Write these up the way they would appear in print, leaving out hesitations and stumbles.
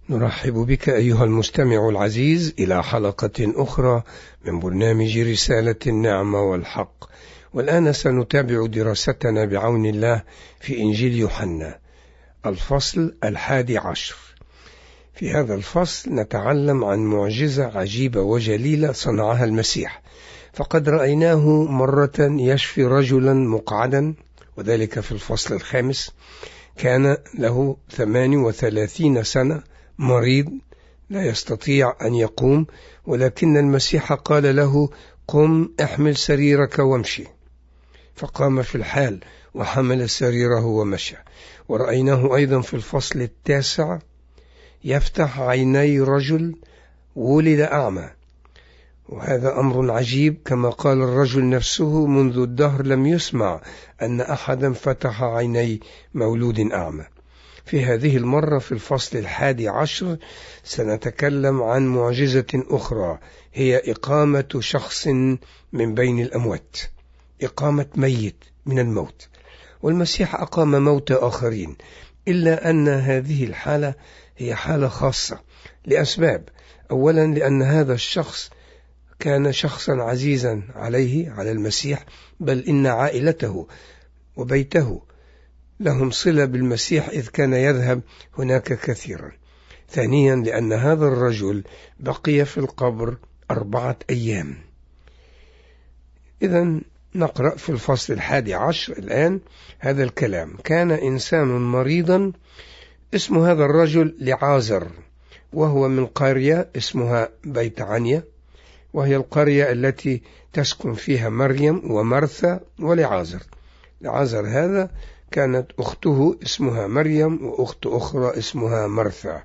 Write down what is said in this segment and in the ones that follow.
نرحب بك أيها المستمع العزيز إلى حلقة أخرى من برنامج رسالة النعمة والحق. والآن سنتابع دراستنا بعون الله في إنجيل يوحنا الفصل 11. في هذا الفصل نتعلم عن معجزة عجيبة وجليلة صنعها المسيح، فقد رأيناه مرة يشفي رجلا مقعدا، وذلك في الفصل 5. كان له 38 سنة، مريض لا يستطيع أن يقوم، ولكن المسيح قال له: قم احمل سريرك وامشي. فقام في الحال وحمل سريره ومشى. ورأيناه أيضا في الفصل 9 يفتح عيني رجل ولد أعمى، وهذا أمر عجيب، كما قال الرجل نفسه: منذ الدهر لم يسمع أن أحدا فتح عيني مولود أعمى. في هذه المرة في الفصل 11 سنتكلم عن معجزة أخرى، هي إقامة شخص من بين الأموات، إقامة ميت من الموت. والمسيح أقام موتى آخرين، إلا أن هذه الحالة هي حالة خاصة لأسباب. أولا، لأن هذا الشخص كان شخصا عزيزا على المسيح، بل إن عائلته وبيته لهم صلة بالمسيح إذ كان يذهب هناك كثيرا. ثانيا، لأن هذا الرجل بقي في القبر 4 أيام. إذن نقرأ في الفصل 11 الآن هذا الكلام: كان إنسان مريضا اسم هذا الرجل لعازر، وهو من قرية اسمها بيت عنيا، وهي القرية التي تسكن فيها مريم ومرثا ولعازر. لعازر هذا كانت أخته اسمها مريم، وأخت أخرى اسمها مرثا.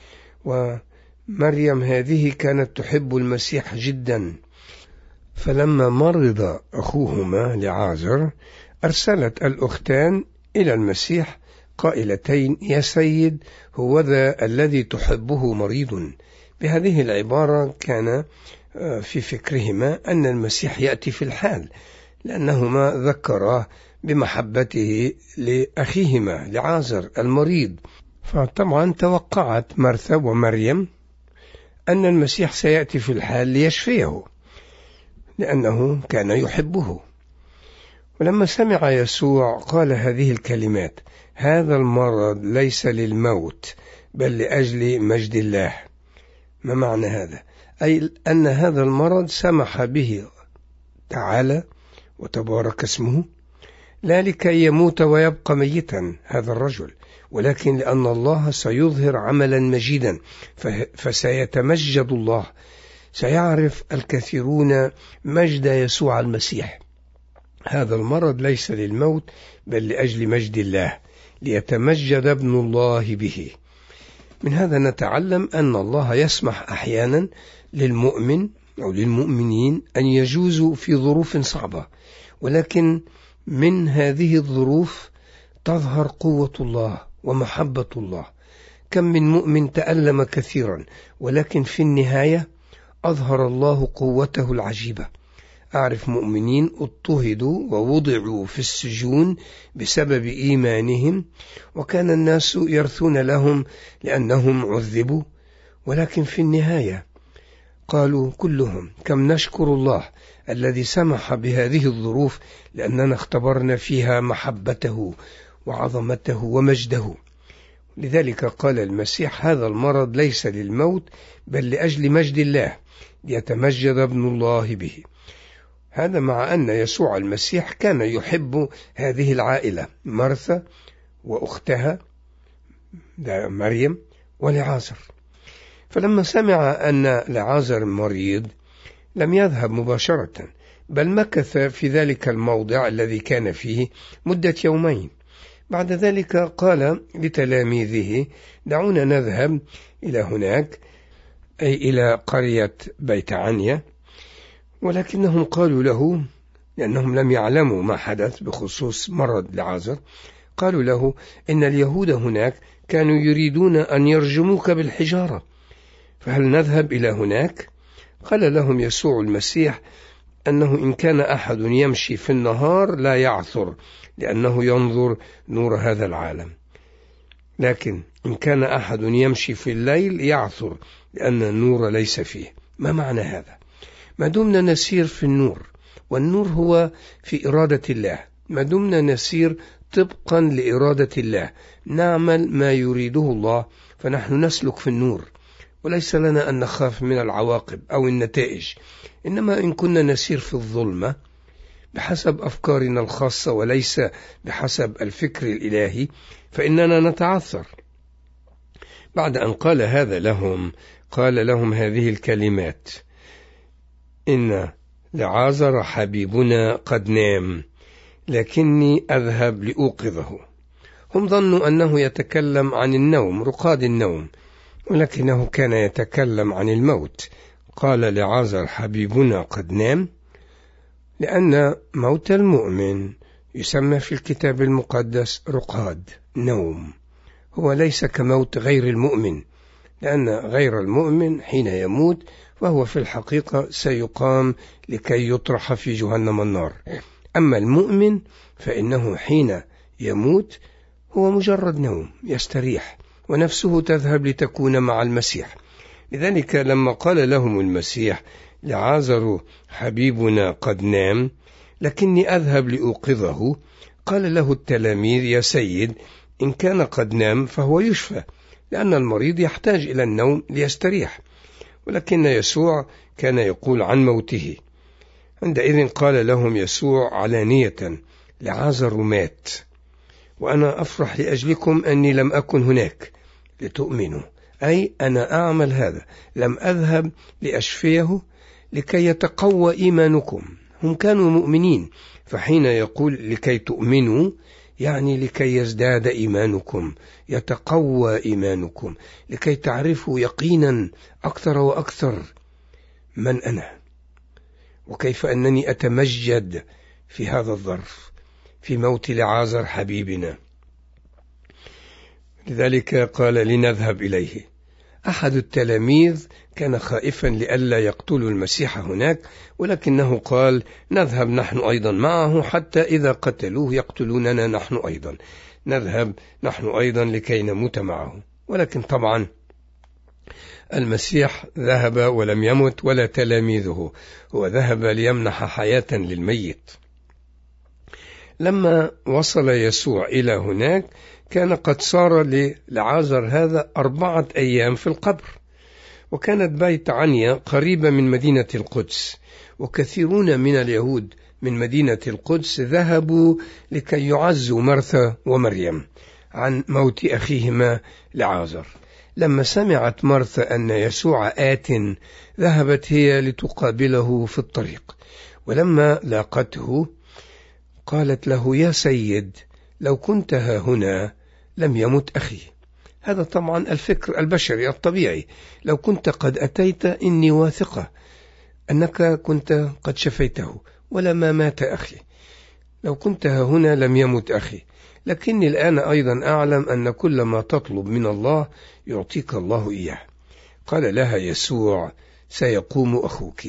ومريم هذه كانت تحب المسيح جدا، فلما مرض أخوهما لعازر أرسلت الأختان إلى المسيح قائلتين: يا سيد، هو ذا الذي تحبه مريض. بهذه العبارة كان في فكرهما أن المسيح يأتي في الحال، لأنهما ذكراه بمحبته لأخيهما لعازر المريض. فطبعا توقعت مرثا ومريم أن المسيح سيأتي في الحال ليشفيه، لأنه كان يحبه. ولما سمع يسوع قال هذه الكلمات: هذا المرض ليس للموت بل لأجل مجد الله. ما معنى هذا؟ أي أن هذا المرض سمح به تعالى وتبارك اسمه لا لكي يموت ويبقى ميتا هذا الرجل، ولكن لأن الله سيظهر عملا مجيدا، فسيتمجد الله، سيعرف الكثيرون مجد يسوع المسيح. هذا المرض ليس للموت بل لأجل مجد الله، ليتمجد ابن الله به. من هذا نتعلم أن الله يسمح أحيانا للمؤمن أو للمؤمنين أن يجوزوا في ظروف صعبة، ولكن من هذه الظروف تظهر قوة الله ومحبة الله. كم من مؤمن تألم كثيرا، ولكن في النهاية أظهر الله قوته العجيبة. أعرف مؤمنين اضطهدوا ووضعوا في السجون بسبب إيمانهم، وكان الناس يرثون لهم لأنهم عذبوا، ولكن في النهاية قالوا كلهم: كم نشكر الله الذي سمح بهذه الظروف، لأننا اختبرنا فيها محبته وعظمته ومجده. لذلك قال المسيح: هذا المرض ليس للموت بل لأجل مجد الله، ليتمجد ابن الله به. هذا مع أن يسوع المسيح كان يحب هذه العائلة، مرثا وأختها مريم ولعازر. فلما سمع أن لعازر مريض لم يذهب مباشرة، بل مكث في ذلك الموضع الذي كان فيه مدة 2 يوم. بعد ذلك قال لتلاميذه: دعونا نذهب إلى هناك، أي إلى قرية بيت عنيا. ولكنهم قالوا له، لأنهم لم يعلموا ما حدث بخصوص مرض لعازر، قالوا له: إن اليهود هناك كانوا يريدون أن يرجموك بالحجارة، فهل نذهب إلى هناك؟ قال لهم يسوع المسيح أنه إن كان أحد يمشي في النهار لا يعثر، لأنه ينظر نور هذا العالم. لكن إن كان أحد يمشي في الليل يعثر لأن النور ليس فيه. ما معنى هذا؟ ما دمنا نسير في النور، والنور هو في إرادة الله، ما دمنا نسير طبقا لإرادة الله، نعمل ما يريده الله، فنحن نسلك في النور، وليس لنا أن نخاف من العواقب أو النتائج. إنما إن كنا نسير في الظلمة بحسب أفكارنا الخاصة وليس بحسب الفكر الإلهي، فإننا نتعثر. بعد أن قال هذا لهم، قال لهم هذه الكلمات: إن لعازر حبيبنا قد نام، لكني أذهب لأوقظه. هم ظنوا أنه يتكلم عن النوم، رقاد النوم، ولكنه كان يتكلم عن الموت. قال لعازر حبيبنا قد نام، لأن موت المؤمن يسمى في الكتاب المقدس رقاد، نوم، هو ليس كموت غير المؤمن، لأن غير المؤمن حين يموت وهو في الحقيقة سيقام لكي يطرح في جهنم النار. أما المؤمن فإنه حين يموت هو مجرد نوم، يستريح ونفسه تذهب لتكون مع المسيح. لذلك لما قال لهم المسيح: لعازر حبيبنا قد نام، لكني أذهب لأوقظه، قال له التلاميذ: يا سيد، إن كان قد نام فهو يشفى، لأن المريض يحتاج إلى النوم ليستريح. ولكن يسوع كان يقول عن موته. عندئذ قال لهم يسوع علانية: لعازر مات، وأنا أفرح لأجلكم أني لم أكن هناك لتؤمنوا، أي أنا أعمل هذا، لم أذهب لأشفيه لكي يتقوى إيمانكم. هم كانوا مؤمنين، فحين يقول لكي تؤمنوا يعني لكي يزداد إيمانكم، يتقوى إيمانكم، لكي تعرفوا يقينا أكثر وأكثر من أنا، وكيف أنني أتمجد في هذا الظرف، في موت لعازر حبيبنا. لذلك قال: لنذهب إليه. أحد التلاميذ كان خائفا لئلا يقتلوا المسيح هناك، ولكنه قال: نذهب نحن أيضا معه، حتى إذا قتلوه يقتلوننا نحن أيضا، نذهب نحن أيضا لكي نموت معه. ولكن طبعا المسيح ذهب ولم يمت، ولا تلاميذه، هو ذهب ليمنح حياة للميت. لما وصل يسوع إلى هناك كان قد صار لعازر هذا 4 أيام في القبر، وكانت بيت عنيا قريبة من مدينة القدس، وكثيرون من اليهود من مدينة القدس ذهبوا لكي يعزوا مرثا ومريم عن موت أخيهما لعازر. لما سمعت مرثا أن يسوع آت، ذهبت هي لتقابله في الطريق، ولما لاقته قالت له: يا سيد، لو كنت ها هنا لم يمت أخي. هذا طبعا الفكر البشري الطبيعي، لو كنت قد أتيت إني واثقة أنك كنت قد شفيته ولما مات أخي، لو كنت ها هنا لم يمت أخي. لكني الآن أيضا أعلم أن كل ما تطلب من الله يعطيك الله إياه. قال لها يسوع: سيقوم أخوك.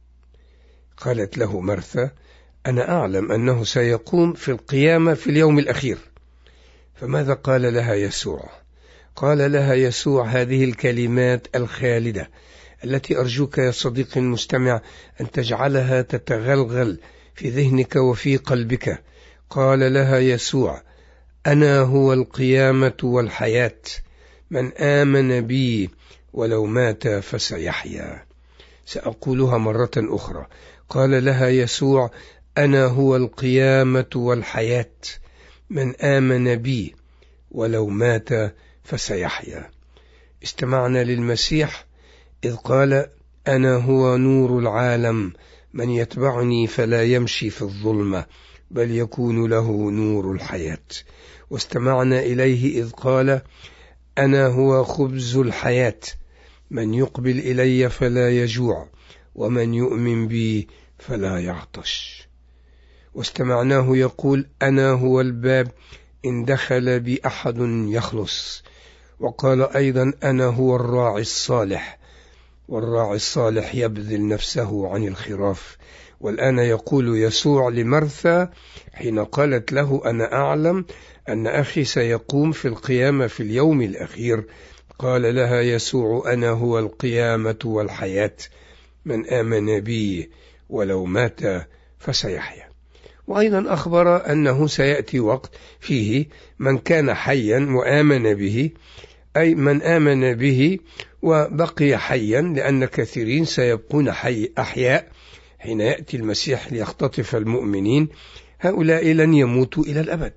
قالت له مرثا: أنا أعلم أنه سيقوم في القيامة في اليوم الأخير. فماذا قال لها يسوع؟ قال لها يسوع هذه الكلمات الخالدة التي أرجوك يا صديقي المستمع أن تجعلها تتغلغل في ذهنك وفي قلبك. قال لها يسوع: أنا هو القيامة والحياة، من آمن بي ولو مات فسيحيا. سأقولها مرة أخرى. قال لها يسوع: أنا هو القيامة والحياة، من آمن بي ولو مات فسيحيا. استمعنا للمسيح إذ قال: أنا هو نور العالم، من يتبعني فلا يمشي في الظلمة بل يكون له نور الحياة. واستمعنا إليه إذ قال: أنا هو خبز الحياة، من يقبل إلي فلا يجوع، ومن يؤمن بي فلا يعطش. واستمعناه يقول: أنا هو الباب، إن دخل بي أحد يخلص. وقال أيضا: أنا هو الراعي الصالح، والراعي الصالح يبذل نفسه عن الخراف. والآن يقول يسوع لمرثا حين قالت له: أنا أعلم أن أخي سيقوم في القيامة في اليوم الأخير. قال لها يسوع: أنا هو القيامة والحياة، من آمن بي ولو مات فسيحيا. وأيضا أخبر أنه سيأتي وقت فيه من كان حيا وآمن به، أي من آمن به وبقي حيا، لأن كثيرين سيبقون أحياء حين يأتي المسيح ليختطف المؤمنين، هؤلاء لن يموتوا إلى الأبد.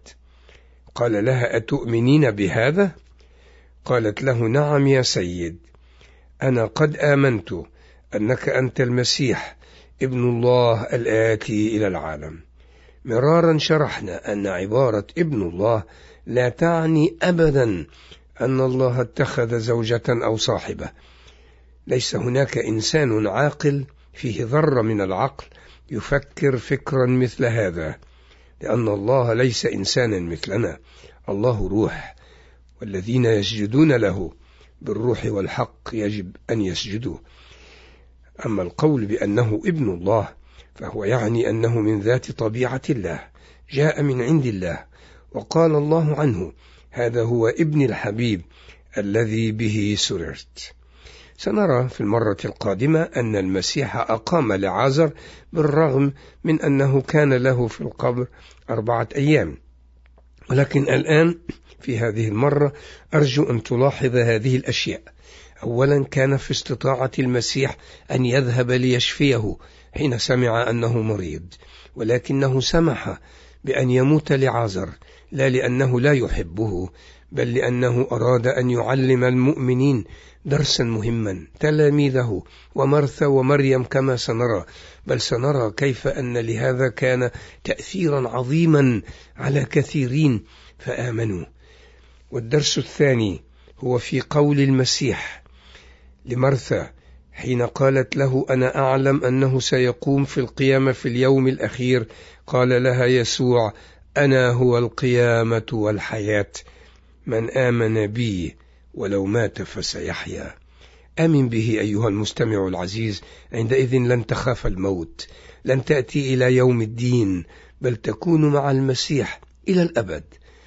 قال لها: أتؤمنين بهذا؟ قالت له: نعم يا سيد، أنا قد آمنت أنك أنت المسيح ابن الله الآتي إلى العالم. مرارا شرحنا أن عبارة ابن الله لا تعني أبدا أن الله اتخذ زوجة أو صاحبة. ليس هناك إنسان عاقل فيه ذرة من العقل يفكر فكرا مثل هذا، لأن الله ليس إنسانا مثلنا. الله روح، والذين يسجدون له بالروح والحق يجب أن يسجدوا. أما القول بأنه ابن الله فهو يعني أنه من ذات طبيعة الله، جاء من عند الله، وقال الله عنه: هذا هو ابن الحبيب الذي به سررت. سنرى في المرة القادمة أن المسيح أقام لعازر بالرغم من أنه كان له في القبر 4 أيام. ولكن الآن في هذه المرة أرجو أن تلاحظ هذه الأشياء. أولا، كان في استطاعة المسيح أن يذهب ليشفيه حين سمع أنه مريض، ولكنه سمح بأن يموت لعازر، لا لأنه لا يحبه، بل لأنه أراد أن يعلم المؤمنين درسا مهما، تلاميذه ومرثا ومريم كما سنرى، بل سنرى كيف أن لهذا كان تأثيرا عظيما على كثيرين فآمنوا. والدرس الثاني هو في قول المسيح لمرثا حين قالت له: أنا أعلم أنه سيقوم في القيامة في اليوم الأخير. قال لها يسوع: أنا هو القيامة والحياة، من آمن بي ولو مات فسيحيا. آمن به أيها المستمع العزيز، عندئذ لن تخاف الموت، لن تأتي إلى يوم الدين، بل تكون مع المسيح إلى الأبد.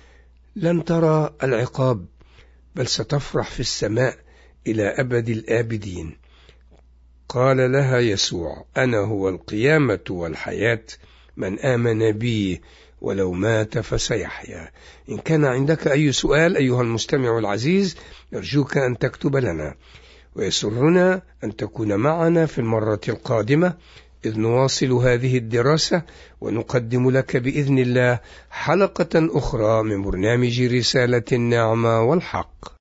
لن ترى العقاب، بل ستفرح في السماء إلى أبد الآبدين. قال لها يسوع: أنا هو القيامة والحياة، من آمن بي ولو مات فسيحيا. إن كان عندك أي سؤال أيها المستمع العزيز، أرجوك أن تكتب لنا، ويسرنا أن تكون معنا في المرة القادمة إذ نواصل هذه الدراسة، ونقدم لك بإذن الله حلقة أخرى من برنامج رسالة النعمة والحق.